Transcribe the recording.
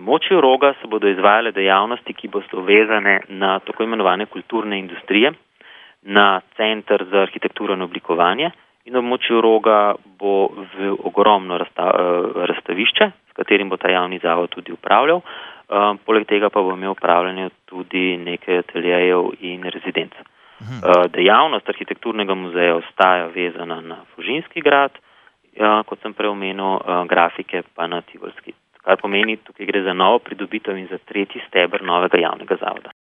območju Roga se bodo izvajale dejavnosti, ki bodo vezane na tako imenovane kulturne industrije, na Center za arhitekturo in oblikovanje, in na območju Roga bo ogromno razstavišče, s katerim bo ta javni zavod tudi upravljal. Poleg tega pa bo imel upravljanje tudi nekaj ateljejev in rezidenc. Dejavnost arhitekturnega muzeja ostaja vezana na Fužinski grad, kot sem prej omenil, grafike pa na Tivolski. Kar pomeni, tukaj gre za novo pridobitev in za tretji steber novega javnega zavoda.